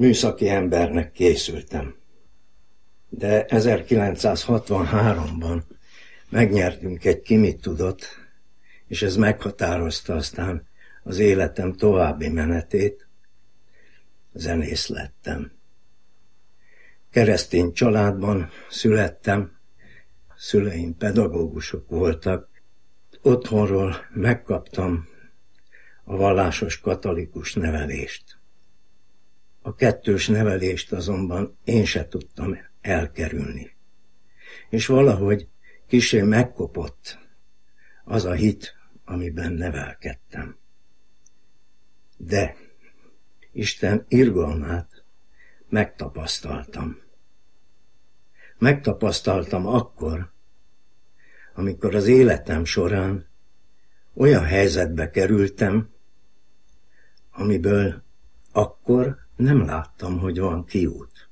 műszaki embernek készültem. De 1963-ban megnyertünk egy Ki mit tudott, és ez meghatározta aztán az életem további menetét. Zenész lettem. Keresztény családban születtem, szüleim pedagógusok voltak. Otthonról megkaptam a vallásos katolikus nevelést. A kettős nevelést azonban én se tudtam elkerülni. És valahogy kissé megkopott az a hit, amiben nevelkedtem. De Isten irgalmát megtapasztaltam. Megtapasztaltam akkor, amikor az életem során olyan helyzetbe kerültem, amiből akkor nem láttam, hogy van kiút.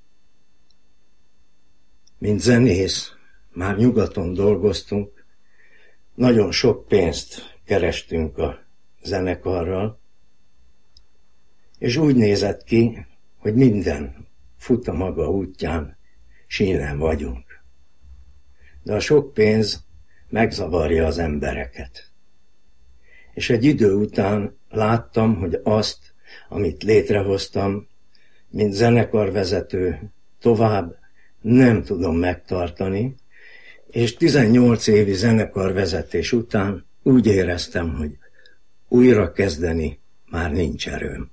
Mint zenész, már nyugaton dolgoztunk, nagyon sok pénzt kerestünk a zenekarral, és úgy nézett ki, hogy minden fut a maga útján, sínen vagyunk. De a sok pénz megzavarja az embereket. És egy idő után láttam, hogy azt, amit létrehoztam, mint zenekarvezető, tovább nem tudom megtartani, és 18 évi zenekarvezetés után úgy éreztem, hogy újra kezdeni már nincs erőm.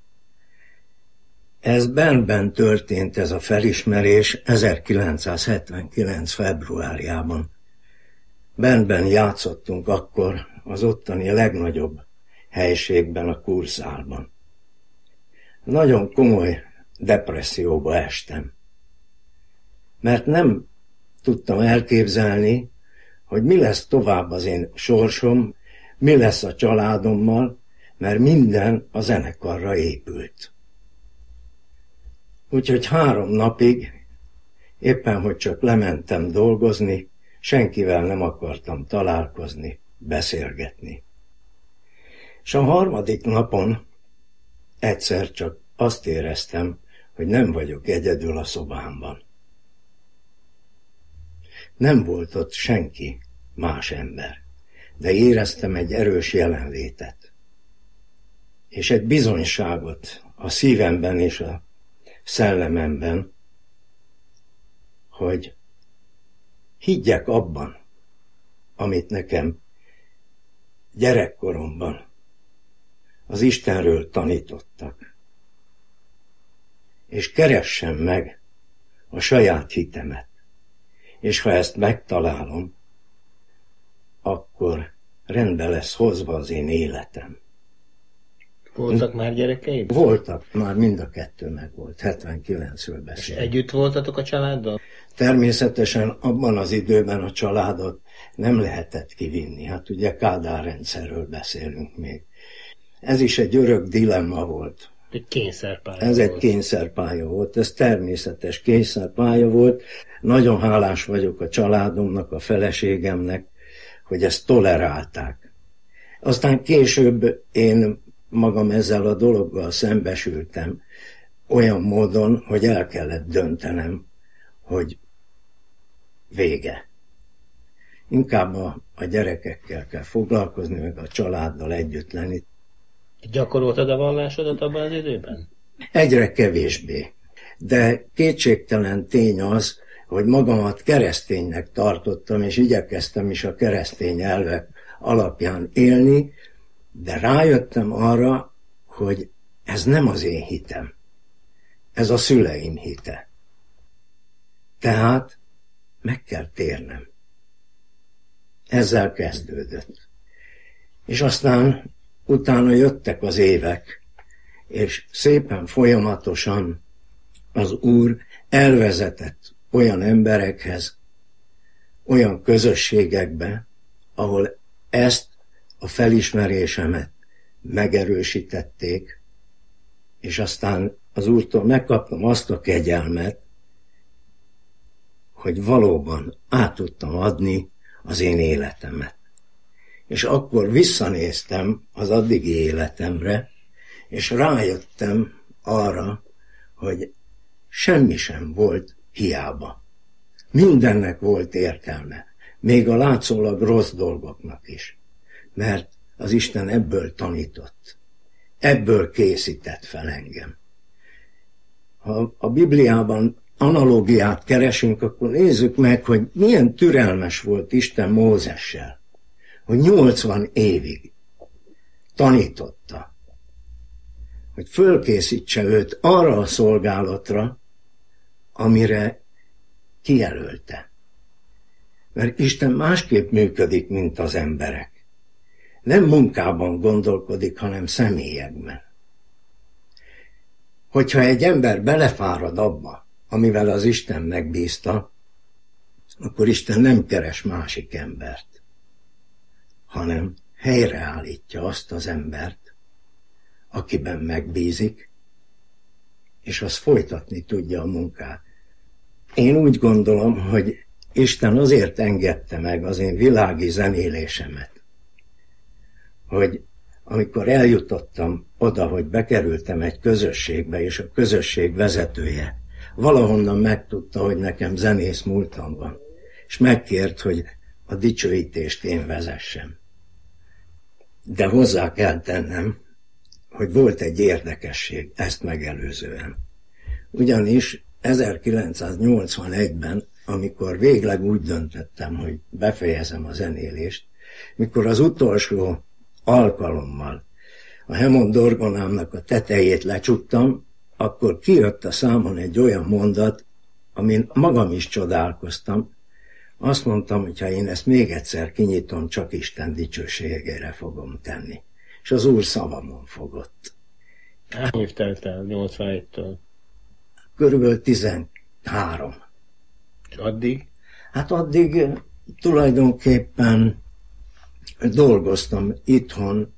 Ez Bernben történt, ez a felismerés 1979. februárjában. Bernben játszottunk akkor az ottani legnagyobb helyiségben, a Kurszálban. Nagyon komoly depresszióba estem, mert nem tudtam elképzelni, hogy mi lesz tovább az én sorsom, mi lesz a családommal, mert minden a zenekarra épült. Úgyhogy 3 napig, éppen hogy csak lementem dolgozni, senkivel nem akartam találkozni, beszélgetni. És a 3. napon egyszer csak azt éreztem, hogy nem vagyok egyedül a szobámban. Nem volt ott senki, más ember, de éreztem egy erős jelenlétet. És egy bizonyságot a szívemben és a szellememben, hogy higgyek abban, amit nekem gyerekkoromban az Istenről tanítottak, és keressem meg a saját hitemet, és ha ezt megtalálom, akkor rendbe lesz hozva az én életem. Voltak már gyerekeid? Voltak, már mind a 2 megvolt, 79-ről beszélünk. És együtt voltatok a családdal? Természetesen abban az időben a családot nem lehetett kivinni. Hát ugye Kádár rendszerről beszélünk még. Ez is egy örök dilemma volt. Egy kényszerpálya Ez volt. egy kényszerpálya volt, ez természetes kényszerpálya volt. Nagyon hálás vagyok a családomnak, a feleségemnek, hogy ezt tolerálták. Aztán később én magam ezzel a dologgal szembesültem, olyan módon, hogy el kellett döntenem, hogy vége. Inkább a gyerekekkel kell foglalkozni, meg a családdal együtt lenni. Gyakoroltad a vallásodat abban az időben? Egyre kevésbé. De kétségtelen tény az, hogy magamat kereszténynek tartottam, és igyekeztem is a keresztény elvek alapján élni, de rájöttem arra, hogy ez nem az én hitem. Ez a szüleim hite. Tehát meg kell térnem. Ezzel kezdődött. És aztán utána jöttek az évek, és szépen folyamatosan az Úr elvezetett olyan emberekhez, olyan közösségekbe, ahol ezt a felismerésemet megerősítették, és aztán az Úrtól megkaptam azt a kegyelmet, hogy valóban át tudtam adni az én életemet. És akkor visszanéztem az addigi életemre, és rájöttem arra, hogy semmi sem volt hiába. Mindennek volt értelme, még a látszólag rossz dolgoknak is, mert az Isten ebből tanított, ebből készített fel engem. Ha a Bibliában analógiát keresünk, akkor nézzük meg, hogy milyen türelmes volt Isten Mózessel, hogy 80 évig tanította, hogy fölkészítse őt arra a szolgálatra, amire kijelölte. Mert Isten másképp működik, mint az emberek. Nem munkában gondolkodik, hanem személyekben. Hogyha egy ember belefárad abba, amivel az Isten megbízta, akkor Isten nem keres másik embert, hanem helyreállítja azt az embert, akiben megbízik, és az folytatni tudja a munkát. Én úgy gondolom, hogy Isten azért engedte meg az én világi zenélésemet, hogy amikor eljutottam oda, hogy bekerültem egy közösségbe, és a közösség vezetője valahonnan megtudta, hogy nekem zenész múltam van, és megkért, hogy a dicsőítést én vezessem. De hozzá kell tennem, hogy volt egy érdekesség ezt megelőzően. Ugyanis 1981-ben, amikor végleg úgy döntöttem, hogy befejezem a zenélést, mikor az utolsó alkalommal a Hammond orgonámnak a tetejét lecsuktam, akkor kijött a számon egy olyan mondat, amin magam is csodálkoztam. Azt mondtam, hogy ha én ezt még egyszer kinyitom, csak Isten dicsőségére fogom tenni. És az Úr szavamon fogott. Hány év telt el 81-től? Körülbelül 13. És addig? Hát addig tulajdonképpen dolgoztam itthon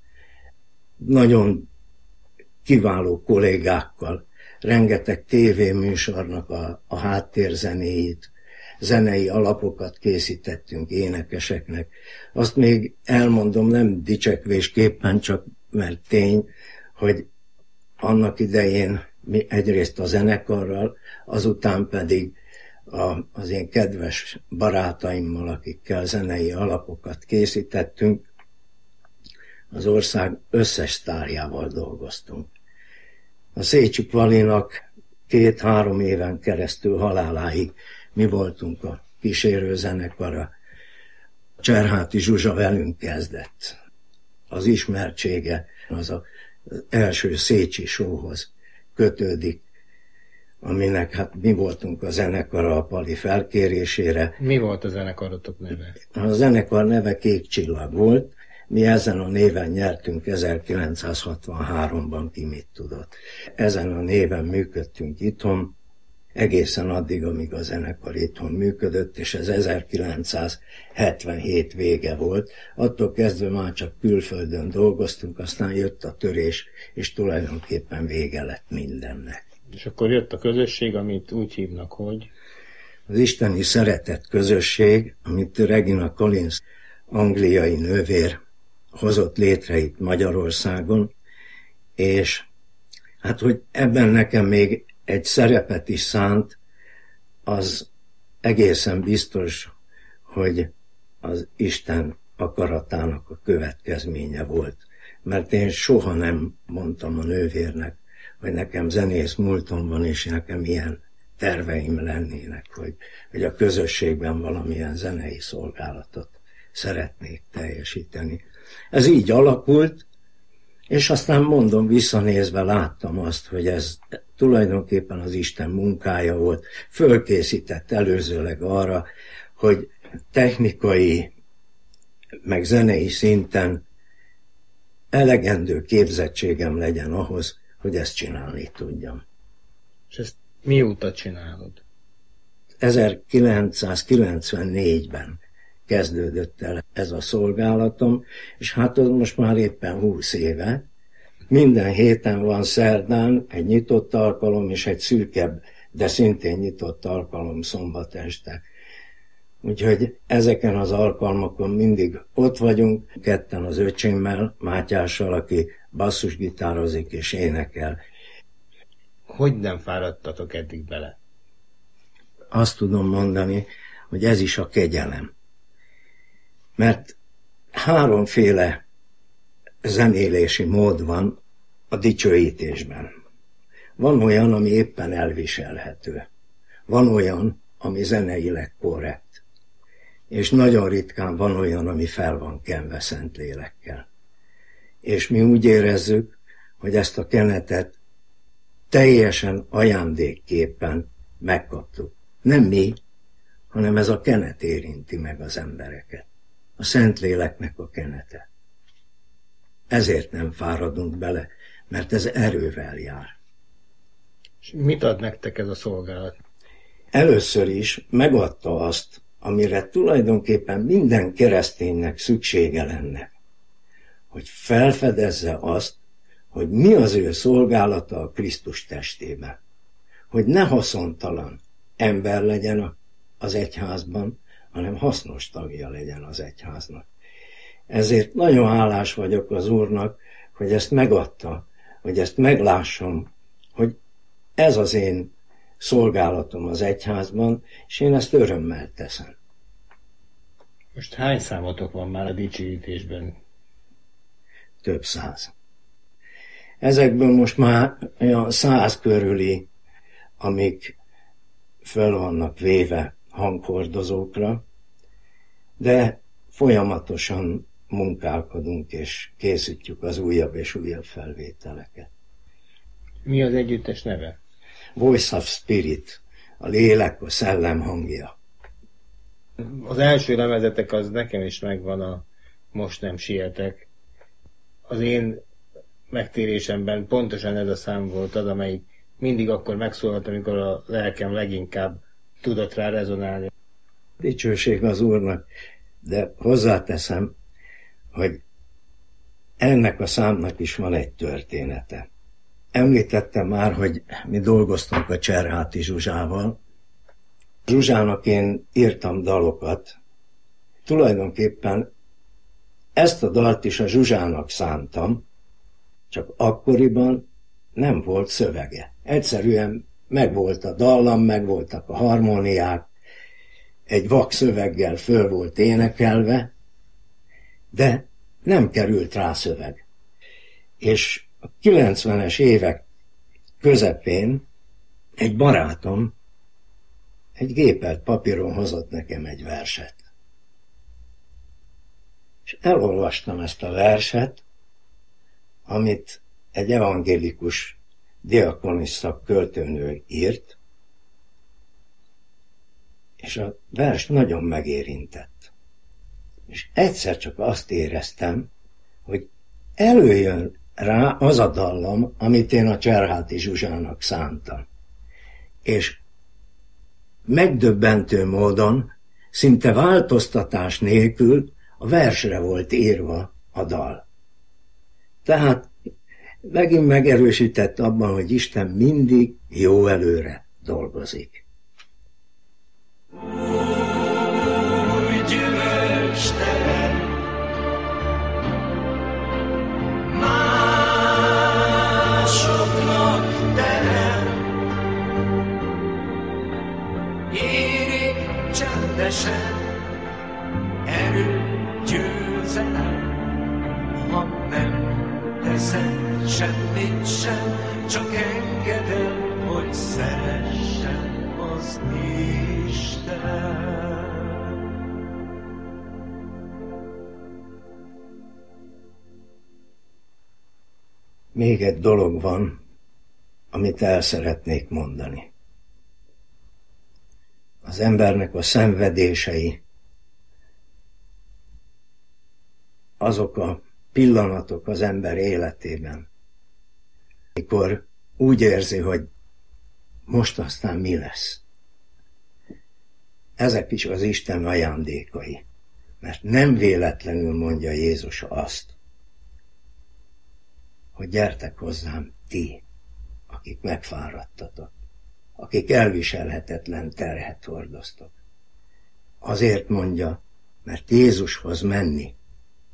nagyon kiváló kollégákkal, rengeteg tévéműsornak a háttérzenéit, zenei alapokat készítettünk énekeseknek. Azt még elmondom, nem dicsekvésképpen, csak mert tény, hogy annak idején mi egyrészt a zenekarral, azután pedig az én kedves barátaimmal, akikkel zenei alapokat készítettünk, az ország összes sztárjával dolgoztunk. A Szécsi Palinak 2-3 éven keresztül haláláig mi voltunk a kísérő zenekara. Cserháti Zsuzsa velünk kezdett. Az ismertsége az első Szécsi showhoz kötődik, aminek hát mi voltunk a zenekara a Pali felkérésére. Mi volt a zenekarotok neve? A zenekar neve Kék Csillag volt. Mi ezen a néven nyertünk 1963-ban, ki mit tudott. Ezen a néven működtünk itthon, egészen addig, amíg a zenekar itthon működött, és ez 1977 vége volt. Attól kezdve már csak külföldön dolgoztunk, aztán jött a törés, és tulajdonképpen vége lett mindennek. És akkor jött a közösség, amit úgy hívnak, hogy? Az isteni szeretett közösség, amit Regina Collins, angliai nővér, hozott létre itt Magyarországon, és hát, hogy ebben nekem még egy szerepet is szánt, az egészen biztos, hogy az Isten akaratának a következménye volt. Mert én soha nem mondtam a nővérnek, hogy nekem zenész múltom van, és nekem ilyen terveim lennének, hogy a közösségben valamilyen zenei szolgálatot szeretnék teljesíteni. Ez így alakult, és aztán mondom, visszanézve láttam azt, hogy ez tulajdonképpen az Isten munkája volt, fölkészített előzőleg arra, hogy technikai, meg zenei szinten elegendő képzettségem legyen ahhoz, hogy ezt csinálni tudjam. És ezt mióta csinálod? 1994-ben kezdődött el ez a szolgálatom, és hát most már éppen 20 éve. Minden héten van szerdán egy nyitott alkalom, és egy szűkebb, de szintén nyitott alkalom szombat este. Úgyhogy ezeken az alkalmakon mindig ott vagyunk, ketten az öcsémmel, Mátyással, aki basszusgitározik és énekel. hogy nem fáradtatok eddig bele? Azt tudom mondani, hogy ez is a kegyelem. Mert háromféle zenélési mód van a dicsőítésben. Van olyan, ami éppen elviselhető. Van olyan, ami zeneileg korrekt. És nagyon ritkán van olyan, ami fel van kenve Szentlélekkel. És mi úgy érezzük, hogy ezt a kenetet teljesen ajándékképpen megkaptuk. Nem mi, hanem ez a kenet érinti meg az embereket. A Szentléleknek a kenete. Ezért nem fáradunk bele, mert ez erővel jár. És mit ad nektek ez a szolgálat? Először is megadta azt, amire tulajdonképpen minden kereszténynek szüksége lenne, hogy felfedezze azt, hogy mi az ő szolgálata a Krisztus testében. Hogy ne haszontalan ember legyen az egyházban, hanem hasznos tagja legyen az egyháznak. Ezért nagyon hálás vagyok az Úrnak, hogy ezt megadta, hogy ezt meglássam, hogy ez az én szolgálatom az egyházban, és én ezt örömmel teszem. Most hány számotok van már a dicsőítésben? Több 100. Ezekből most már olyan 100 körüli, amik föl vannak véve hanghordozókra, de folyamatosan munkálkodunk és készítjük az újabb és újabb felvételeket. Mi az együttes neve? Voice of Spirit, a lélek, a szellem hangja. Az első lemezetek az nekem is megvan, a Most nem sietek. Az én megtérésemben pontosan ez a szám volt az, amelyik mindig akkor megszólalt, amikor a lelkem leginkább tudott rá rezonálni. Dicsőség az Úrnak, de hozzáteszem, hogy ennek a számnak is van egy története. Említettem már, hogy mi dolgoztunk a Cserháti Zsuzsával. Zsuzsának én írtam dalokat. Tulajdonképpen ezt a dalt is a Zsuzsának szántam, csak akkoriban nem volt szövege. Egyszerűen megvolt a dallam, megvoltak a harmóniák, egy vak szöveggel föl volt énekelve, de nem került rá szöveg. És a 90-es évek közepén egy barátom egy gépelt papíron hozott nekem egy verset. És elolvastam ezt a verset, amit egy evangélikus diakonissa költőnő írt, és a vers nagyon megérintett. És egyszer csak azt éreztem, hogy előjön rá az a dallam, amit én a Cserháti Zsuzsának szántam. És megdöbbentő módon, szinte változtatás nélkül a versre volt írva a dal. Tehát megint megerősített abban, hogy Isten mindig jó előre dolgozik. Új gyümölcstelen, másoknak terem, érik csendesen, erő győzelem, ha nem teszem semmit sem, csak engedem, hogy szeressen az Isten. Még egy dolog van, amit el szeretnék mondani. Az embernek a szenvedései, azok a pillanatok az ember életében, mikor úgy érzi, hogy most aztán mi lesz. Ezek is az Isten ajándékai, mert nem véletlenül mondja Jézus azt, hogy gyertek hozzám ti, akik megfáradtatok, akik elviselhetetlen terhet hordoztok. Azért mondja, mert Jézushoz menni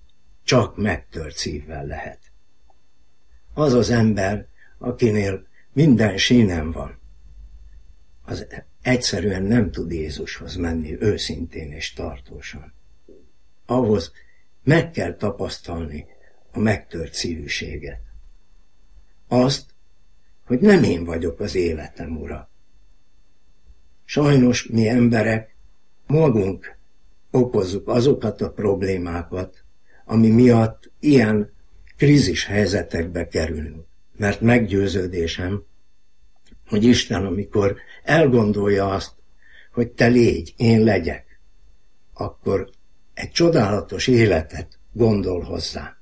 csak megtört szívvel lehet. Az az ember, akinél minden sínen van, az egyszerűen nem tud Jézushoz menni őszintén és tartósan. Ahhoz meg kell tapasztalni a megtört szívűséget. Azt, hogy nem én vagyok az életem ura. Sajnos mi emberek magunk okozzuk azokat a problémákat, ami miatt ilyen krízis helyzetekbe kerülünk. Mert meggyőződésem, hogy Isten, amikor elgondolja azt, hogy te légy, én legyek, akkor egy csodálatos életet gondol hozzá.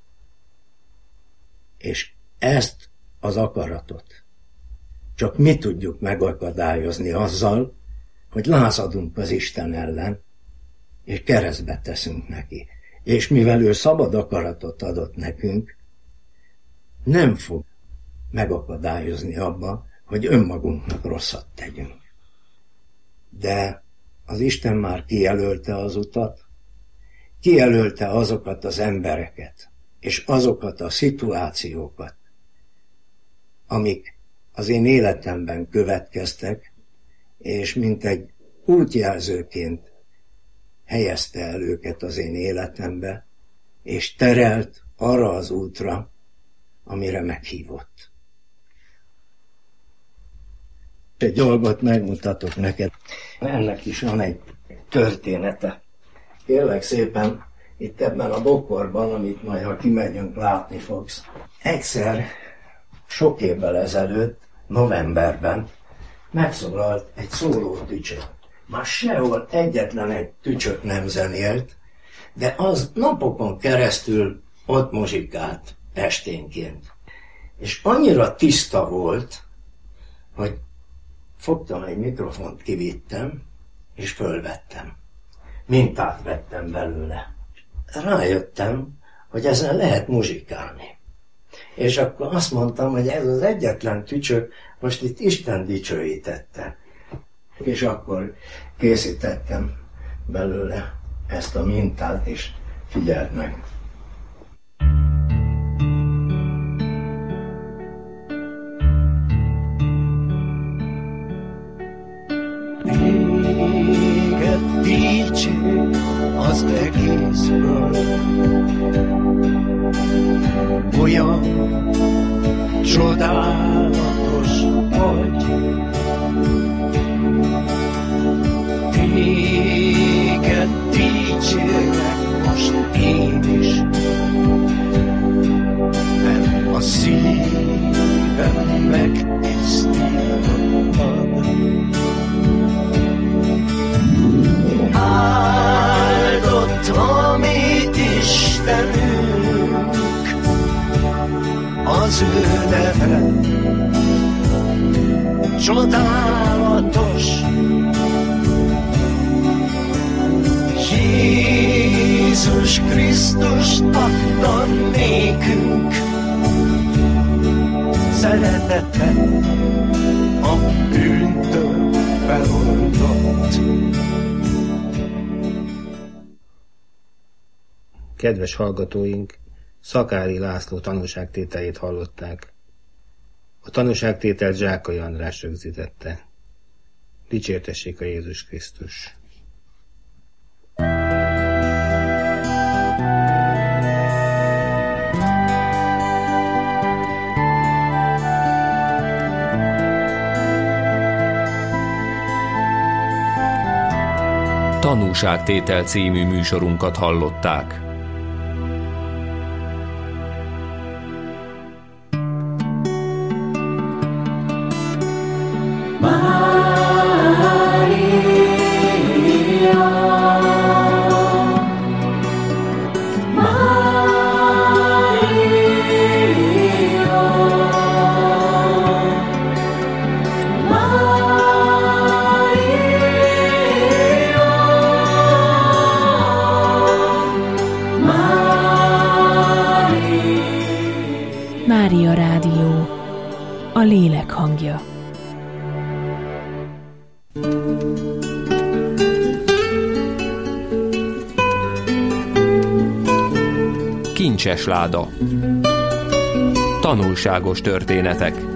És ezt az akaratot csak mi tudjuk megakadályozni azzal, hogy lázadunk az Isten ellen, és keresztbe teszünk neki. És mivel ő szabad akaratot adott nekünk, nem fog megakadályozni abba, hogy önmagunknak rosszat tegyünk. De az Isten már kijelölte az utat, kijelölte azokat az embereket, és azokat a szituációkat, amik az én életemben következtek, és mint egy útjelzőként helyezte el őket az én életembe, és terelt arra az útra, amire meghívott. Egy dolgot megmutatok neked. Ennek is van egy története. Kérlek szépen, itt ebben a bokorban, amit majd, ha kimegyünk, látni fogsz. Egyszer, sok évvel ezelőtt, novemberben megszólalt egy szóló tücsök. Már sehol egyetlen egy tücsök nem zenélt, de az napokon keresztül ott muzsikált esténként. És annyira tiszta volt, hogy fogtam egy mikrofont, kivittem, és fölvettem. Mintát vettem belőle. Rájöttem, hogy ezen lehet muzsikálni. És akkor azt mondtam, hogy ez az egyetlen tücsök most itt Isten dicsőítette. És akkor készítettem belőle ezt a mintát, és figyeld meg. Téged dicső az egész föld, olyan csodálatos vagy. Téged dicsérlek most én is, mert a szívem megtisztítottad. Áldott a mi Istenünk, az ő neve csodálatos. Jézus Krisztus adta nékünk szeretetet, a bűntől feloldott. Kedves hallgatóink, Szakári László tanúságtételét hallották. A tanúságtételt Zsákai András rögzítette. Dicsértessék a Jézus Krisztus! Tanúságtétel című műsorunkat hallották. Mária Rádió, a lélek hangja. Kincses láda. Tanulságos történetek.